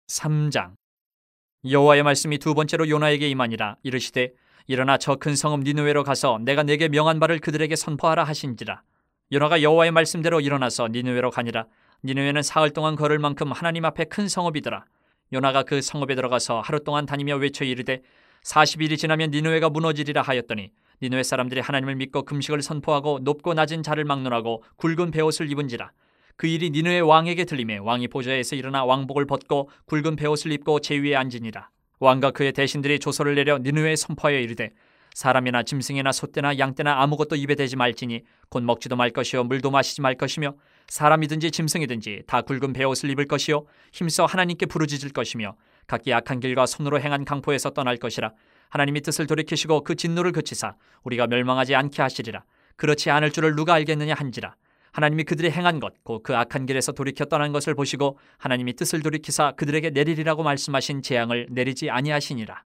3장. 여호와의 말씀이 두 번째로 요나에게 임하니라. 이르시되 일어나 저 큰 성읍 니느웨로 가서 내가 네게 명한 바를 그들에게 선포하라 하신지라. 요나가 여호와의 말씀대로 일어나서 니느웨로 가니라. 니느웨는 사흘 동안 걸을 만큼 하나님 앞에 큰 성읍이더라. 요나가 그 성읍에 들어가서 하루 동안 다니며 외쳐 이르되 40일이 지나면 니느웨가 무너지리라 하였더니 니느웨 사람들이 하나님을 믿고 금식을 선포하고 높고 낮은 자를 막론하고 굵은 베옷을 입은지라. 그 일이 니느웨 왕에게 들리매 왕이 보좌에서 일어나 왕복을 벗고 굵은 베옷을 입고 제위에 앉으니라. 왕과 그의 대신들이 조서를 내려 니느웨에 선포하여 이르되 사람이나 짐승이나 소떼나 양떼나 아무것도 입에 대지 말지니 곧 먹지도 말 것이요 물도 마시지 말 것이며 사람이든지 짐승이든지 다 굵은 베옷을 입을 것이요 힘써 하나님께 부르짖을 것이며 각기 악한 길과 손으로 행한 강포에서 떠날 것이라. 하나님이 뜻을 돌이키시고 그 진노를 그치사 우리가 멸망하지 않게 하시리라. 그렇지 않을 줄을 누가 알겠느냐 한지라. 하나님이 그들이 행한 것 곧 그 악한 길에서 돌이켜 떠난 것을 보시고 하나님이 뜻을 돌이키사 그들에게 내리리라고 말씀하신 재앙을 내리지 아니하시니라.